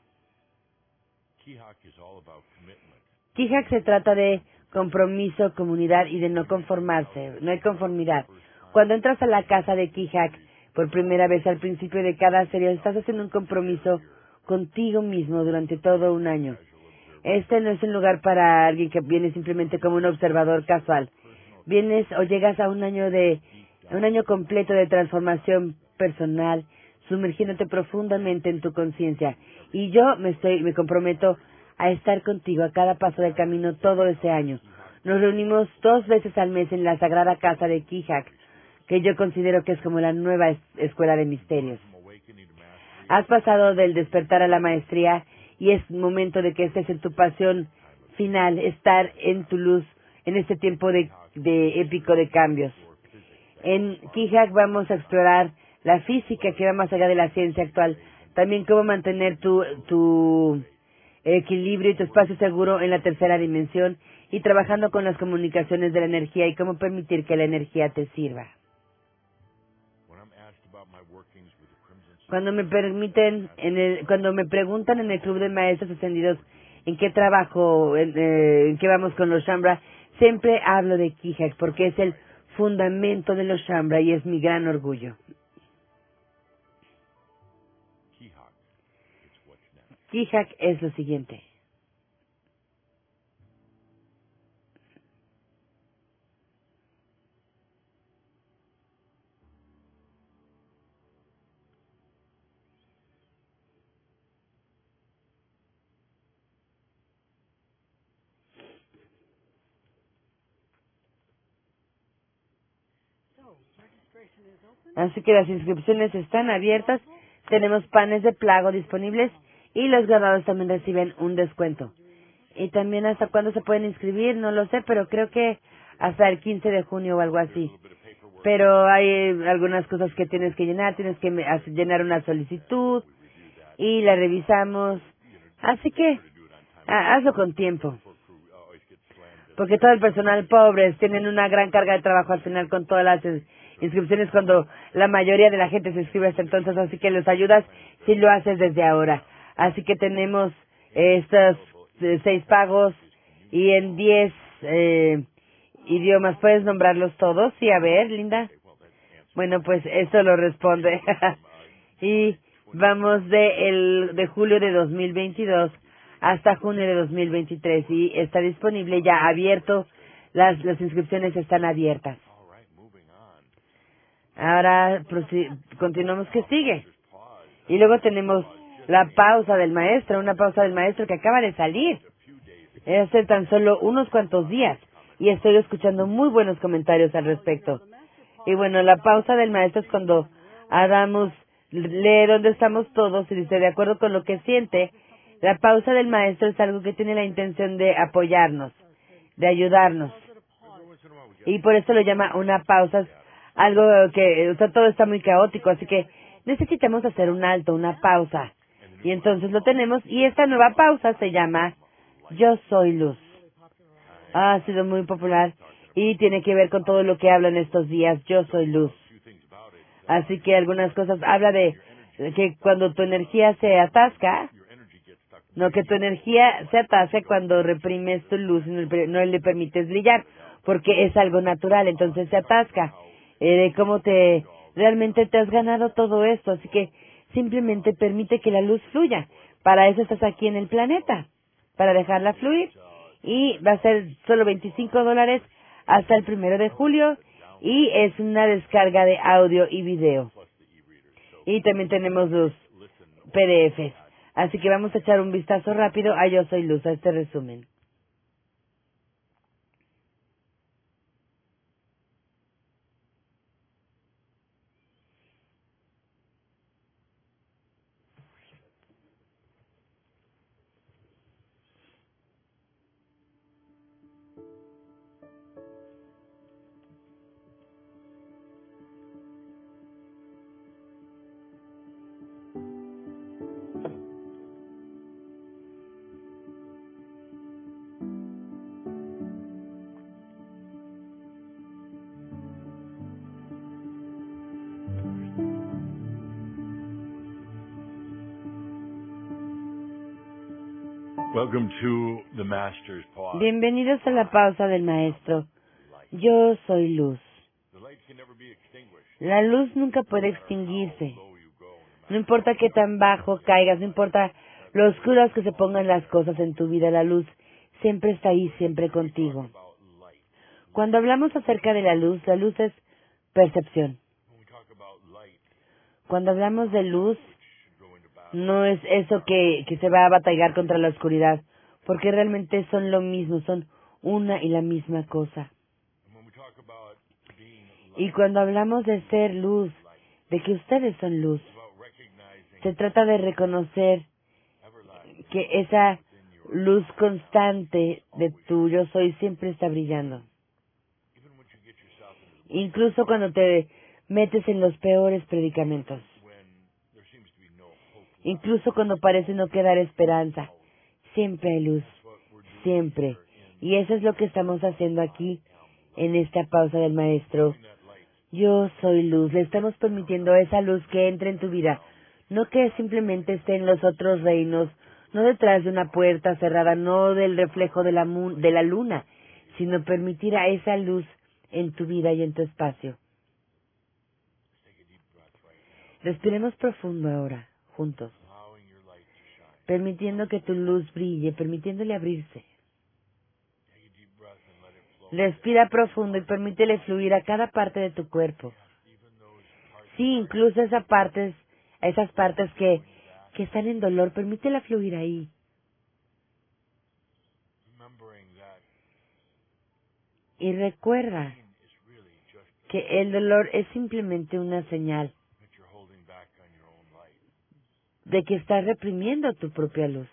Kihak se trata de compromiso, comunidad y de no conformarse. No hay conformidad. Cuando entras a la casa de Kihak por primera vez al principio de cada serie, estás haciendo un compromiso contigo mismo durante todo un año. Este no es un lugar para alguien que viene simplemente como un observador casual. Vienes o llegas a un año de un año completo de transformación personal, sumergiéndote profundamente en tu conciencia. Y yo me estoy me comprometo a estar contigo a cada paso del camino todo ese año. Nos reunimos dos veces al mes en la sagrada casa de Kihak, que yo considero que es como la nueva es escuela de misterios. Has pasado del despertar a la maestría y es momento de que estés en tu pasión final, estar en tu luz en este tiempo de, de épico de cambios. En Kihak vamos a explorar la física que va más allá de la ciencia actual, también cómo mantener tu, tu equilibrio y tu espacio seguro en la tercera dimensión y trabajando con las comunicaciones de la energía y cómo permitir que la energía te sirva. Cuando me permiten, en el, cuando me preguntan en el Club de Maestros Ascendidos en qué trabajo, en, eh, en qué vamos con los Shaumbra, siempre hablo de Kihak porque es el fundamento de los Shaumbra y es mi gran orgullo. Kihak es lo siguiente. Así que las inscripciones están abiertas, tenemos panes de plago disponibles y los graduados también reciben un descuento. Y también hasta cuándo se pueden inscribir, no lo sé, pero creo que hasta el quince de junio o algo así. Pero hay algunas cosas que tienes que llenar, tienes que llenar una solicitud y la revisamos. Así que ah, hazlo con tiempo. Porque todo el personal pobre tienen una gran carga de trabajo al final con todas las inscripciones cuando la mayoría de la gente se inscribe hasta entonces, así que los ayudas si lo haces desde ahora. Así que tenemos eh, estos eh, seis pagos y en diez eh, idiomas. ¿Puedes nombrarlos todos? Sí, a ver, Linda. Bueno, pues eso lo responde. Y vamos de, el, de julio de dos mil veintidós hasta junio de dos mil veintitrés y está disponible ya abierto. Las, las inscripciones están abiertas. Ahora continuamos que sigue. Y luego tenemos la pausa del maestro, una pausa del maestro que acaba de salir. Hace tan solo unos cuantos días. Y estoy escuchando muy buenos comentarios al respecto. Y bueno, la pausa del maestro es cuando Adamos lee dónde estamos todos y dice, de acuerdo con lo que siente, la pausa del maestro es algo que tiene la intención de apoyarnos, de ayudarnos. Y por eso lo llama una pausa, es algo que, o sea, todo está muy caótico, así que necesitamos hacer un alto, una pausa. Y entonces lo tenemos, y esta nueva pausa se llama Yo Soy Luz. Ha sido muy popular y tiene que ver con todo lo que hablan estos días, Yo Soy Luz. Así que algunas cosas, habla de que cuando tu energía se atasca, no, que tu energía se atasca cuando reprimes tu luz y no, no le permites brillar, porque es algo natural, entonces se atasca. Eh, ¿Cómo te, realmente te has ganado todo esto? Así que simplemente permite que la luz fluya. Para eso estás aquí en el planeta, para dejarla fluir. Y va a ser solo veinticinco dólares hasta el primero de julio. Y es una descarga de audio y video. Y también tenemos los P D Fs. Así que vamos a echar un vistazo rápido a Yo Soy Luz, a este resumen. Welcome to the Master's Pause. Bienvenidos a la pausa del maestro. Yo soy luz. La luz nunca puede extinguirse. No importa qué tan bajo caigas, no importa lo oscuras que se pongan las cosas en tu vida, la luz siempre está ahí, siempre contigo. Cuando hablamos acerca de la luz, la luz es percepción. Cuando hablamos de luz, no es eso que, que se va a batallar contra la oscuridad, porque realmente son lo mismo, son una y la misma cosa. Y cuando hablamos de ser luz, de que ustedes son luz, se trata de reconocer que esa luz constante de tu yo soy siempre está brillando. Incluso cuando te metes en los peores predicamentos. Incluso cuando parece no quedar esperanza, siempre hay luz, siempre. Y eso es lo que estamos haciendo aquí, en esta pausa del maestro. Yo soy luz, le estamos permitiendo esa luz que entre en tu vida, no que simplemente esté en los otros reinos, no detrás de una puerta cerrada, no del reflejo de la, mu- de la luna, sino permitir a esa luz en tu vida y en tu espacio. Respiremos profundo ahora, juntos, permitiendo que tu luz brille, permitiéndole abrirse. Respira profundo y permítele fluir a cada parte de tu cuerpo. Sí, incluso esas partes, esas partes que, que están en dolor, permítela fluir ahí. Y recuerda que el dolor es simplemente una señal de que estás reprimiendo tu propia luz.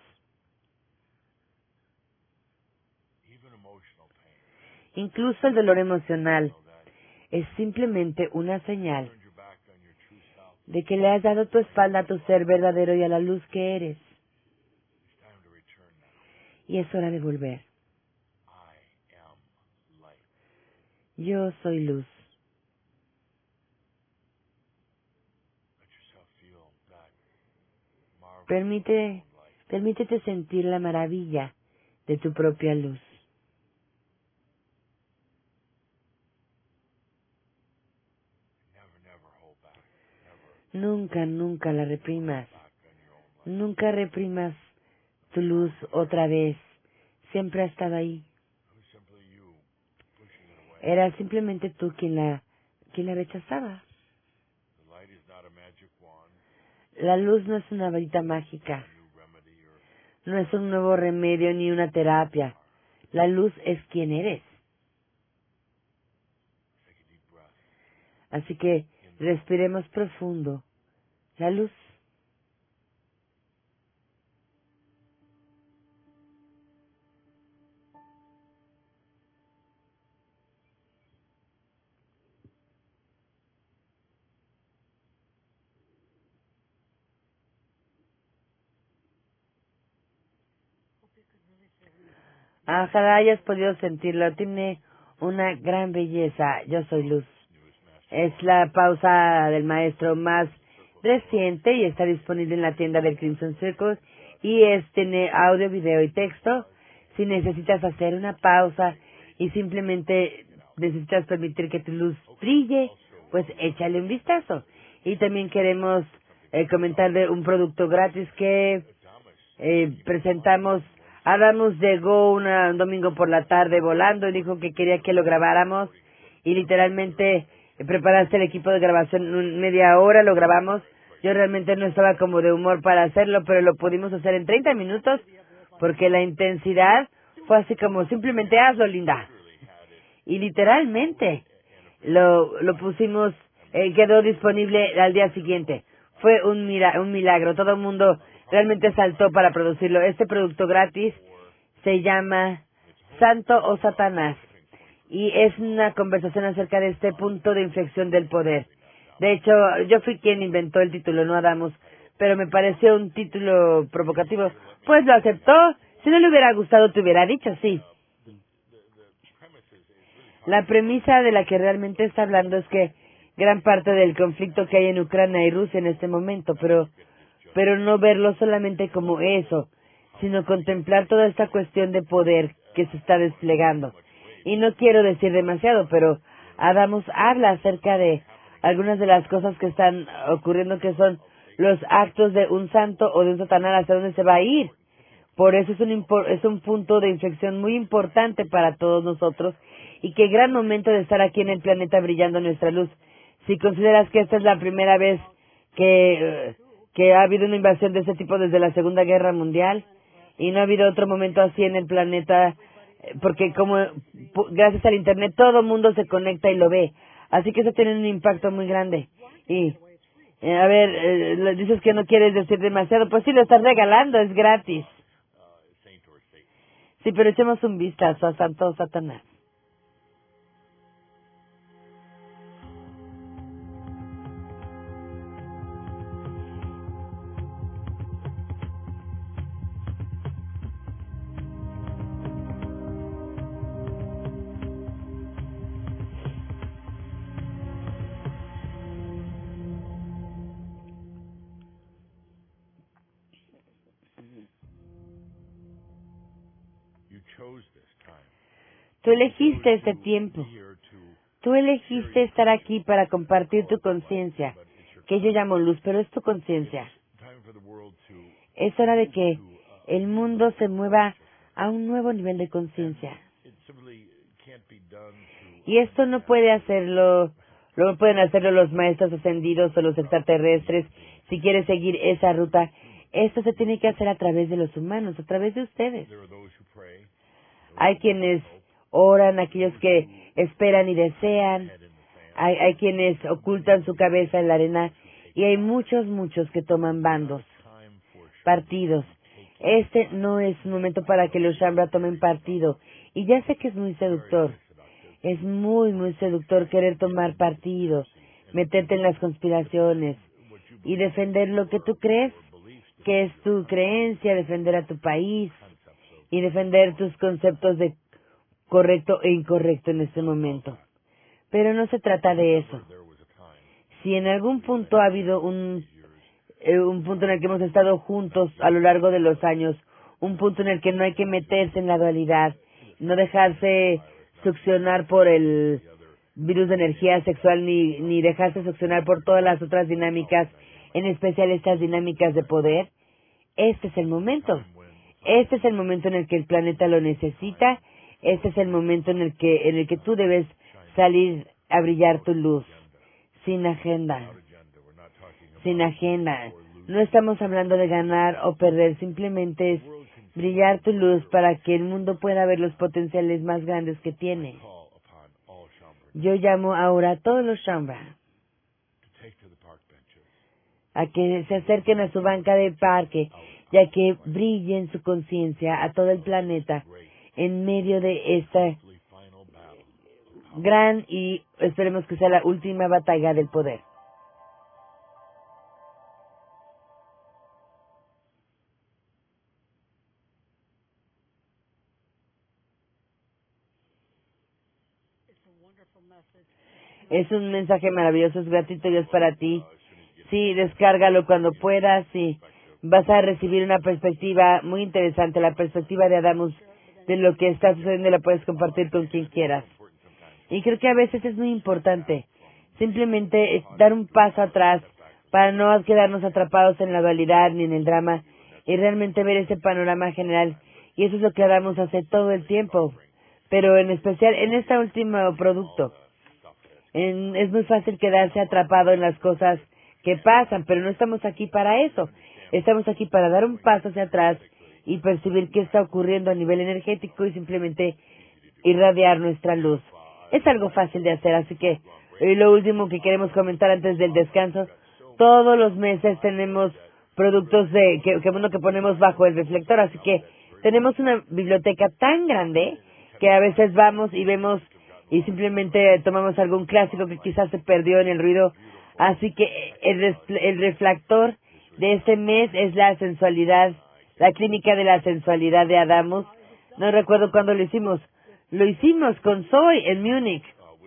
Incluso el dolor emocional es simplemente una señal de que le has dado tu espalda a tu ser verdadero y a la luz que eres. Y es hora de volver. Yo soy luz. Permite, permítete sentir la maravilla de tu propia luz. Nunca, nunca la reprimas. Nunca reprimas Tu luz otra vez siempre ha estado ahí. Era simplemente tú quien la, quien la rechazaba. La luz no es una varita mágica. No es un nuevo remedio ni una terapia. La luz es quien eres. Así que respiremos profundo. La luz. Ojalá hayas podido sentirlo. Tiene una gran belleza. Yo soy luz. Es la pausa del maestro más reciente y está disponible en la tienda del Crimson Circle. Y es, tiene audio, video y texto. Si necesitas hacer una pausa y simplemente necesitas permitir que tu luz brille, pues échale un vistazo. Y también queremos eh, comentarle un producto gratis que eh, presentamos. Adamus llegó una, un domingo por la tarde volando y dijo que quería que lo grabáramos y literalmente eh, preparaste el equipo de grabación en media hora, lo grabamos. Yo realmente no estaba como de humor para hacerlo, pero lo pudimos hacer en treinta minutos porque la intensidad fue así como simplemente hazlo, linda. Y literalmente lo, lo pusimos, eh, quedó disponible al día siguiente. Fue un, mira, un milagro, todo el mundo realmente saltó para producirlo. Este producto gratis se llama Santo o Satanás y es una conversación acerca de este punto de inflexión del poder. De hecho, yo fui quien inventó el título, no Adamus, pero me pareció un título provocativo. Pues lo aceptó. Si no le hubiera gustado, te hubiera dicho sí. La premisa de la que realmente está hablando es que gran parte del conflicto que hay en Ucrania y Rusia en este momento, pero pero no verlo solamente como eso, sino contemplar toda esta cuestión de poder que se está desplegando. Y no quiero decir demasiado, pero Adamus habla acerca de algunas de las cosas que están ocurriendo, que son los actos de un santo o de un satanás, hacia dónde se va a ir. Por eso es un, impor- es un punto de inflexión muy importante para todos nosotros y qué gran momento de estar aquí en el planeta brillando nuestra luz. Si consideras que esta es la primera vez que, que ha habido una invasión de ese tipo desde la Segunda Guerra Mundial y no ha habido otro momento así en el planeta, eh, porque como pu- gracias al Internet todo el mundo se conecta y lo ve. Así que eso tiene un impacto muy grande. Y, eh, a ver, eh, le dices que no quieres decir demasiado, pues sí, lo estás regalando, es gratis. Sí, pero echemos un vistazo a Santo Satanás. Tú elegiste este tiempo. Tú elegiste estar aquí para compartir tu conciencia, que yo llamo luz, pero es tu conciencia. Es hora de que el mundo se mueva a un nuevo nivel de conciencia. Y esto no puede hacerlo, no pueden hacerlo los maestros ascendidos o los extraterrestres. Si quieres seguir esa ruta, esto se tiene que hacer a través de los humanos, a través de ustedes. Hay quienes oran, aquellos que esperan y desean, hay, hay quienes ocultan su cabeza en la arena y hay muchos, muchos que toman bandos, partidos. Este no es un momento para que los Shambra tomen partido. Y ya sé que es muy seductor, es muy, muy seductor querer tomar partido, meterte en las conspiraciones y defender lo que tú crees que es tu creencia, defender a tu país y defender tus conceptos de correcto e incorrecto en este momento. Pero no se trata de eso. Si en algún punto ha habido un, eh, un punto en el que hemos estado juntos a lo largo de los años, un punto en el que no hay que meterse en la dualidad, no dejarse succionar por el virus de energía sexual, ni, ni dejarse succionar por todas las otras dinámicas, en especial estas dinámicas de poder, este es el momento Este es el momento en el que el planeta lo necesita. Este es el momento en el que en el que tú debes salir a brillar tu luz, sin agenda, sin agenda. No estamos hablando de ganar o perder, simplemente es brillar tu luz para que el mundo pueda ver los potenciales más grandes que tiene. Yo llamo ahora a todos los Shambra a que se acerquen a su banca de parque, ya que brillen su conciencia a todo el planeta en medio de esta gran y esperemos que sea la última batalla del poder. Es un mensaje maravilloso, es gratuito y es para ti. Sí, descárgalo cuando puedas y vas a recibir una perspectiva muy interesante, la perspectiva de Adamus de lo que está sucediendo y la puedes compartir con quien quieras. Y creo que a veces es muy importante simplemente dar un paso atrás para no quedarnos atrapados en la dualidad ni en el drama y realmente ver ese panorama general. Y eso es lo que Adamus hace todo el tiempo, pero en especial en este último producto. En, es muy fácil quedarse atrapado en las cosas que pasan, pero no estamos aquí para eso. Estamos aquí para dar un paso hacia atrás y percibir qué está ocurriendo a nivel energético y simplemente irradiar nuestra luz. Es algo fácil de hacer, así que y lo último que queremos comentar antes del descanso, todos los meses tenemos productos de que, que, bueno, que ponemos bajo el reflector, así que tenemos una biblioteca tan grande que a veces vamos y vemos y simplemente tomamos algún clásico que quizás se perdió en el ruido. Así que el, res- el reflector de este mes es la sensualidad, la clínica de la sensualidad de Adamus. No recuerdo cuándo lo hicimos. Lo hicimos con Zoe en Múnich.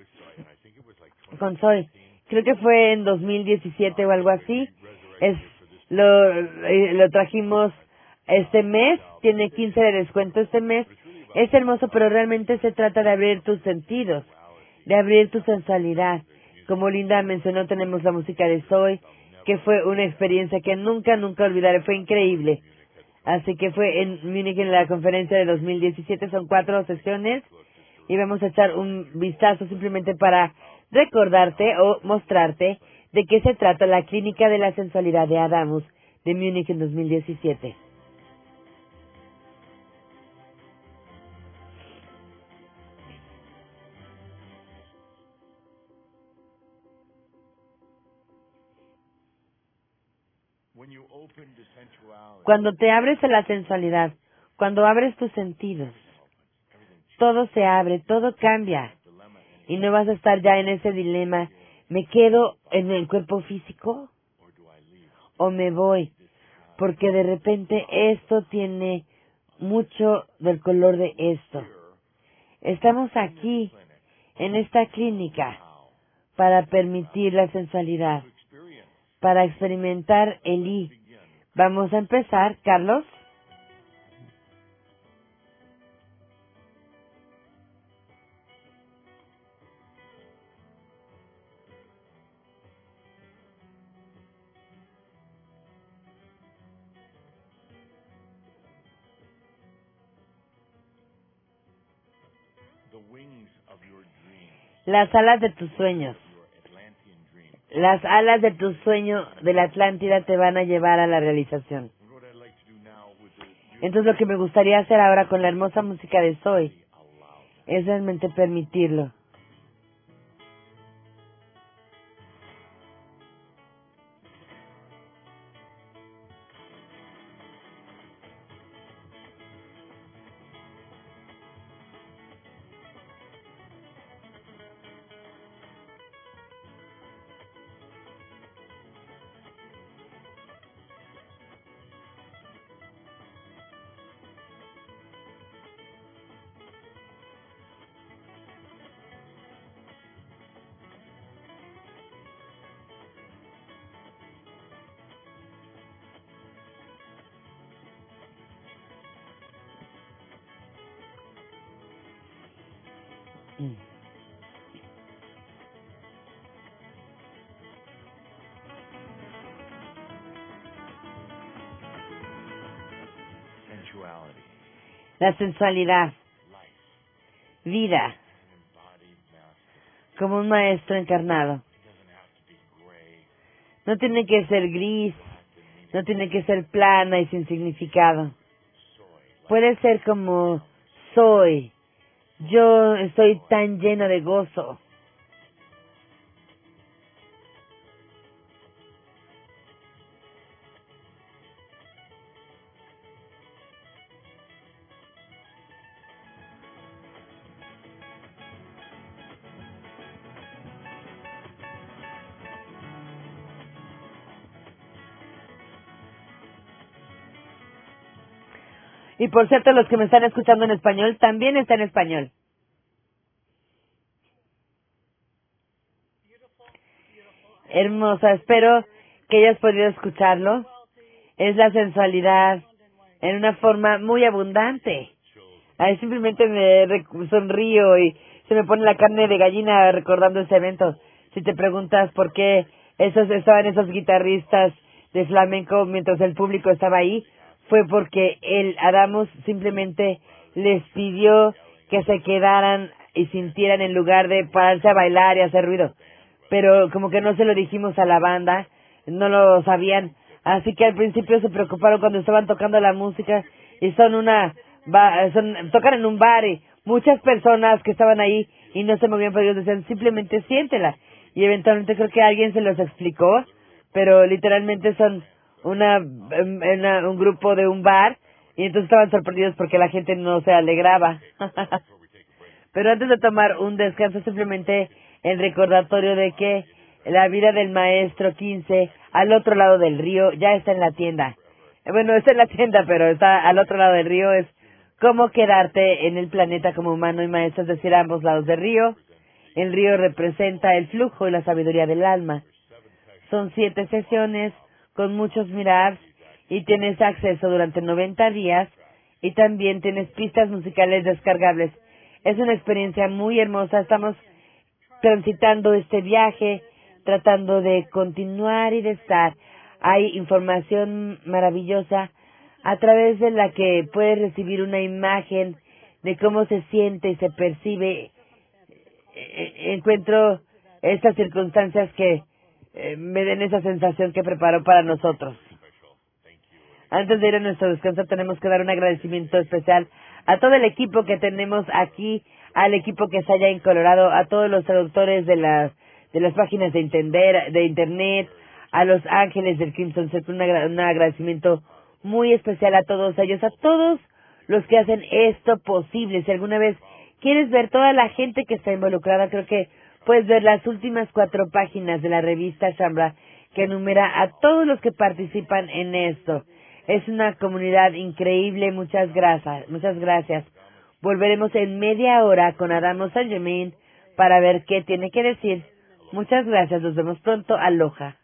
Con Zoe. Creo que fue en dos mil diecisiete o algo así. Es lo, eh, lo trajimos este mes. Tiene quince de descuento este mes. Es hermoso, pero realmente se trata de abrir tus sentidos, de abrir tu sensualidad. Como Linda mencionó, tenemos la música de Zoe, que fue una experiencia que nunca, nunca olvidaré. Fue increíble. Así que fue en Múnich en la conferencia de dos mil diecisiete. Son cuatro sesiones y vamos a echar un vistazo simplemente para recordarte o mostrarte de qué se trata la clínica de la sensualidad de Adamus de Múnich en dos mil diecisiete. Cuando te abres a la sensualidad, cuando abres tus sentidos, todo se abre, todo cambia. Y no vas a estar ya en ese dilema, ¿me quedo en el cuerpo físico o me voy? Porque de repente esto tiene mucho del color de esto. Estamos aquí, en esta clínica, para permitir la sensualidad, para experimentar el I. Vamos a empezar, Carlos. Las alas de tus sueños. Las alas de tu sueño de la Atlántida te van a llevar a la realización. Entonces lo que me gustaría hacer ahora con la hermosa música de Zoe es realmente permitirlo. Mm. la sensualidad, vida, como un maestro encarnado. No tiene que ser gris, no tiene que ser plana y sin significado. Puede ser como soy. Yo estoy tan lleno de gozo. Y por cierto, los que me están escuchando en español, también está en español. Hermosa, espero que hayas podido escucharlo. Es la sensualidad en una forma muy abundante. Ahí simplemente me rec- sonrío y se me pone la carne de gallina recordando ese evento. Si te preguntas por qué esos estaban esos guitarristas de flamenco mientras el público estaba ahí, fue porque el Adamus simplemente les pidió que se quedaran y sintieran en lugar de pararse a bailar y hacer ruido. Pero como que no se lo dijimos a la banda, no lo sabían, así que al principio se preocuparon cuando estaban tocando la música y son una, ba- son, tocan en un bar y muchas personas que estaban ahí y no se movían, pero ellos decían simplemente siéntela. Y eventualmente creo que alguien se los explicó, pero literalmente son una, una un grupo de un bar y entonces estaban sorprendidos porque la gente no se alegraba. Pero antes de tomar un descanso, simplemente el recordatorio de que la vida del maestro quince al otro lado del río ya está en la tienda. Eh, Bueno, está en la tienda, pero está al otro lado del río. Es cómo quedarte en el planeta como humano y maestro, es decir, a ambos lados del río. El río representa el flujo y la sabiduría del alma. Son siete sesiones con muchos mirars y tienes acceso durante noventa días y también tienes pistas musicales descargables. Es una experiencia muy hermosa. Estamos transitando este viaje, tratando de continuar y de estar. Hay información maravillosa a través de la que puedes recibir una imagen de cómo se siente y se percibe. Eh, Encuentro estas circunstancias que eh, me den esa sensación que preparó para nosotros. Antes de ir a nuestro descanso tenemos que dar un agradecimiento especial a todo el equipo que tenemos aquí, al equipo que está allá en Colorado, a todos los traductores de las de las páginas de entender, de internet, a los ángeles del Crimson Set, un, agra- un agradecimiento muy especial a todos ellos, a todos los que hacen esto posible. Si alguna vez quieres ver toda la gente que está involucrada, creo que puedes ver las últimas cuatro páginas de la revista Shambra, que enumera a todos los que participan en esto. Es una comunidad increíble. Muchas gracias. Muchas gracias. Volveremos en media hora con Adamo Saint Germain para ver qué tiene que decir. Muchas gracias. Nos vemos pronto. Aloha.